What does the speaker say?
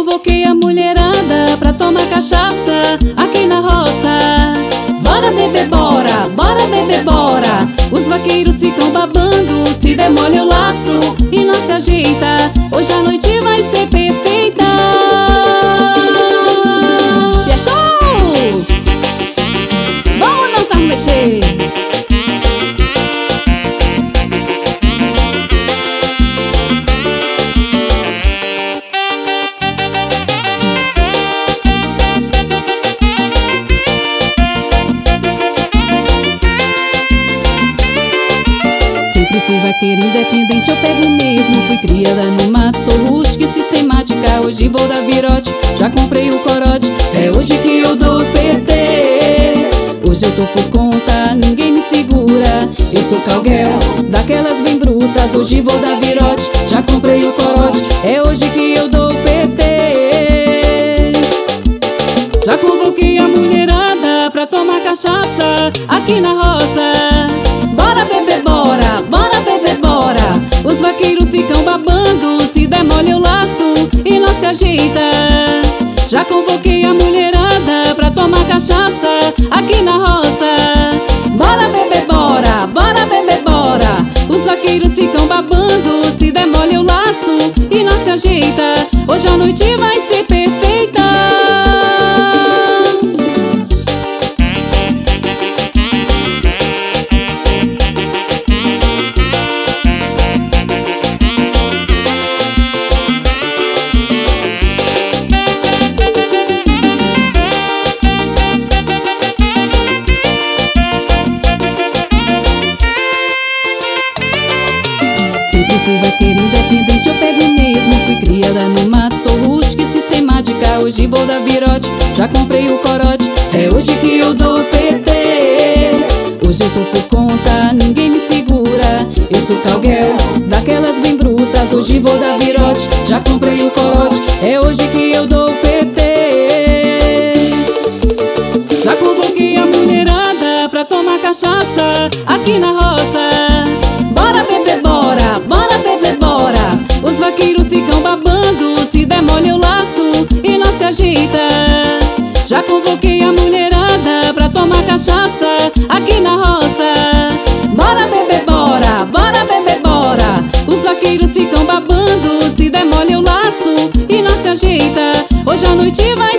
convoquei a mulherada pra tomar cachaça aqui na roça. Bora beber, bora, bora beber, bora. Os vaqueiros ficam babando, se demolha o laço e não se ajeita. Hoje a noite vai ser perfeita. Se é show! Vamos dançar, mexer. Fui vaqueira independente, eu pego mesmo. Fui criada no mato, sou rústica e sistemática. Hoje vou dar virote, já comprei o corote. É hoje que eu dou o PT. Hoje eu tô por conta, ninguém me segura. Eu sou calguel, daquelas bem brutas. Hoje vou dar virote, já comprei o corote. É hoje que eu dou o PT. Já convoquei a mulherada pra tomar cachaça aqui na roça. Bora beber, bora, bora beber, bora. Os vaqueiros ficam babando, se demolha o laço e não se ajeita. Já convoquei a mulherada pra tomar cachaça aqui na roça. Bora beber, bora, bora beber, bora. Os vaqueiros ficam babando, se demolha o laço e não se ajeita. Hoje a noite vai ser perfeita. Fui vaqueira independente, eu pego mesmo. Fui criada no mato, sou rústica e sistemática. Hoje vou dar virote, já comprei o corote. É hoje que eu dou o PT. Hoje eu tô por conta, ninguém me segura. Eu sou calguel, daquelas bem brutas. Hoje vou dar virote, já comprei o corote. É hoje que eu dou o PT. Já convoquei a mulherada pra tomar cachaça aqui na roça. Bora beber, bora, bora beber, bora. Os vaqueiros ficam babando, se demolha o laço e não se ajeita. Já convoquei a mulherada pra tomar cachaça aqui na roça. Bora beber, bora, bora beber, bora. Os vaqueiros ficam babando, se demolha o laço e não se ajeita. Hoje a noite vai